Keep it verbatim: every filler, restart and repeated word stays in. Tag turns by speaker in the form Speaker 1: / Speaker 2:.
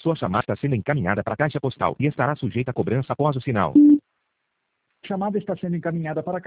Speaker 1: Sua chamada está sendo encaminhada para a caixa postal e estará sujeita a cobrança após o sinal.
Speaker 2: Chamada está sendo encaminhada para